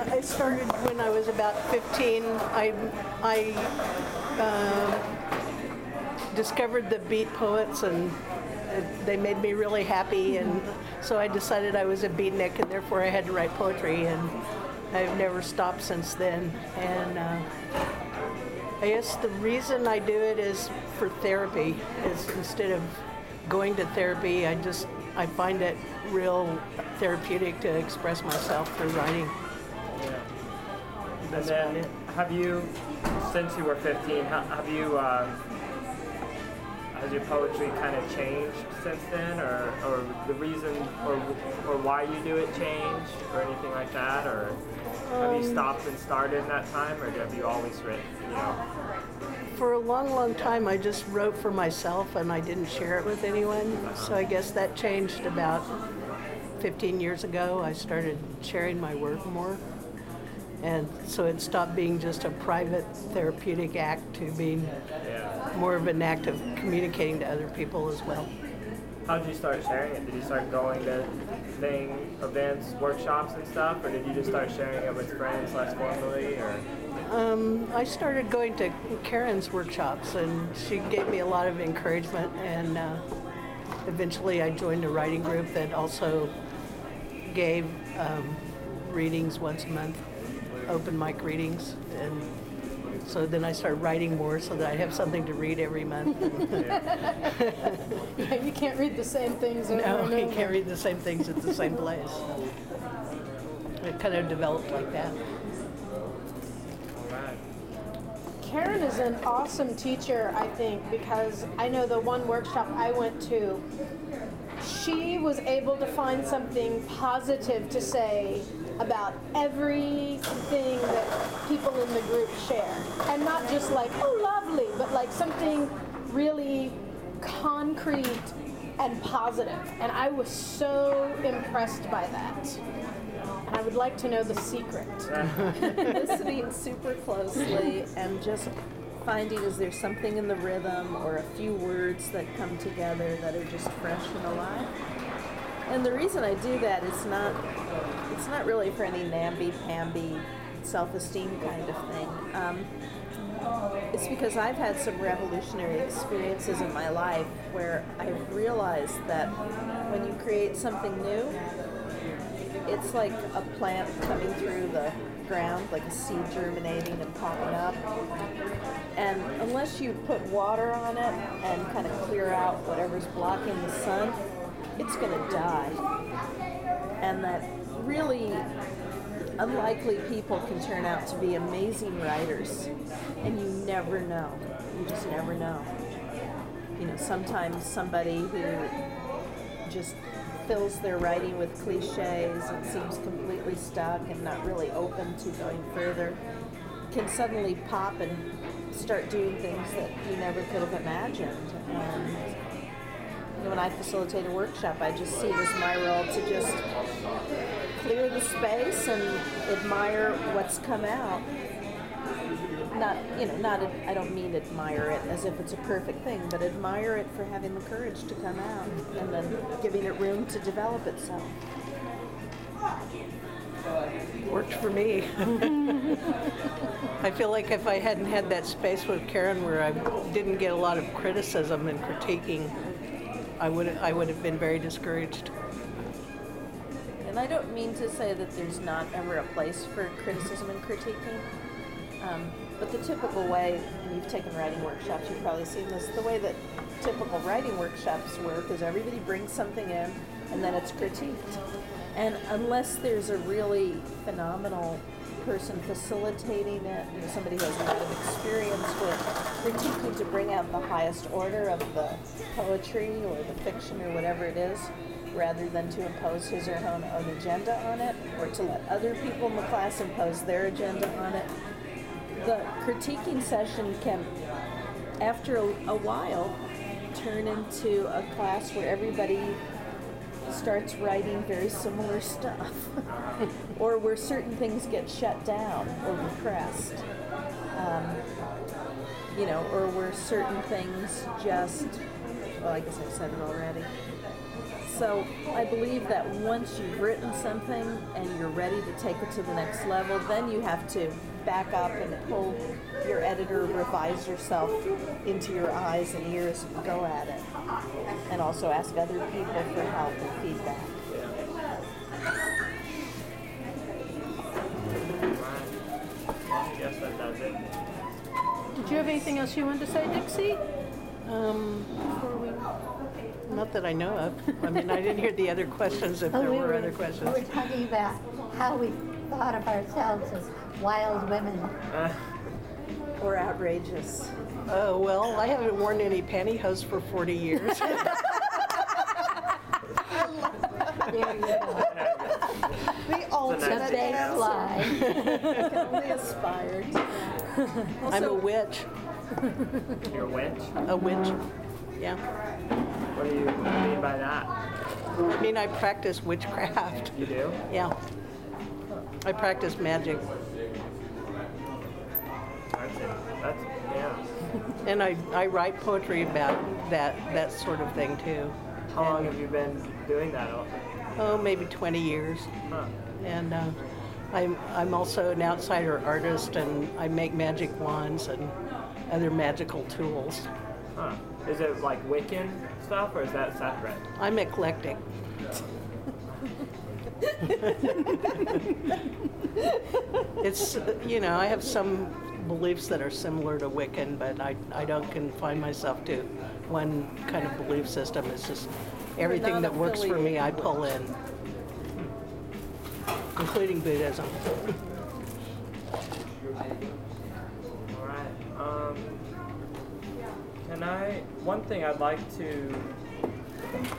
I started when I was about 15. I discovered the beat poets, and they made me really happy, and so I decided I was a beatnik, and therefore I had to write poetry, and I've never stopped since then. And I guess the reason I do it is for therapy. Is instead of going to therapy, I find it real therapeutic to express myself through writing. Yeah. That's and then, about it. have you, since you were 15, have you, has your poetry kind of changed since then, or the reason, or why you do it change, or anything like that, or have you stopped and started in that time, or have you always written, For a long, long time, I just wrote for myself, and I didn't share it with anyone. So I guess that changed about 15 years ago. I started sharing my work more. And so it stopped being just a private therapeutic act to being more of an act of communicating to other people as well. How did you start sharing it? Did you start going to events, workshops and stuff, or did you just start sharing it with friends less formally, or? I started going to Karen's workshops, and she gave me a lot of encouragement, and eventually I joined a writing group that also gave readings once a month, open mic readings, and so then I started writing more so that I have something to read every month. Yeah, you can't read the same things over and over. No, you can't read the same things at the same place. It kind of developed like that. Karen is an awesome teacher, I think, because I know the one workshop I went to, she was able to find something positive to say about everything that people in the group share. And not just like, oh, lovely, but like something really concrete and positive. And I was so impressed by that. And I would like to know the secret. Listening super closely and just finding, is there something in the rhythm or a few words that come together that are just fresh and alive? And the reason I do that is it's not really for any namby-pamby self-esteem kind of thing. It's because I've had some revolutionary experiences in my life where I've realized that when you create something new, it's like a plant coming through the ground, like a seed germinating and popping up. And unless you put water on it and kind of clear out whatever's blocking the sun, it's going to die. And that really unlikely people can turn out to be amazing writers. And you never know. You just never know. Sometimes somebody who just fills their writing with cliches and seems completely stuck and not really open to going further can suddenly pop and start doing things that you never could have imagined. And when I facilitate a workshop, I just see it as my role to just clear the space and admire what's come out. I don't mean admire it as if it's a perfect thing, but admire it for having the courage to come out and then giving it room to develop itself. Worked for me. I feel like if I hadn't had that space with Karen where I didn't get a lot of criticism and critiquing, I would have been very discouraged. And I don't mean to say that there's not ever a place for criticism and critiquing. But the typical way, and you've taken writing workshops, you've probably seen this, the way that typical writing workshops work is everybody brings something in and then it's critiqued. And unless there's a really phenomenal person facilitating it, somebody who has a lot of experience with critiquing to bring out the highest order of the poetry or the fiction or whatever it is, rather than to impose his or her own agenda on it, or to let other people in the class impose their agenda on it. The critiquing session can, after a while, turn into a class where everybody starts writing very similar stuff, or where certain things get shut down or repressed, or where certain things just, well, I guess I said it already. So I believe that once you've written something and you're ready to take it to the next level, then you have to back up and pull your editor, revise yourself into your eyes and ears and go at it. And also ask other people for help and feedback. I guess that does it. Did you have anything else you wanted to say, Dixie? Before we, not that I know of. I mean, I didn't hear the other questions if there were other questions. We were talking about how we thought of ourselves as wild women. Or outrageous. Oh, well, I haven't worn any pantyhose for 40 years. There you go. The ultimate They fly. can only aspire to. I'm a witch. You're a witch? A witch. Yeah. What do you mean by that? I mean, I practice witchcraft. You do? Yeah. I practice magic. That's yeah. And I write poetry about that sort of thing too. How long have you been doing that? Oh, maybe 20 years. Huh. And I'm also an outsider artist, and I make magic wands and other magical tools. Huh. Is it like Wiccan stuff, or is that separate? I'm eclectic. It's, I have some beliefs that are similar to Wiccan, but I don't confine myself to one kind of belief system. It's just everything not that works for me, I affiliated pull in, including Buddhism. All right. One thing I'd like to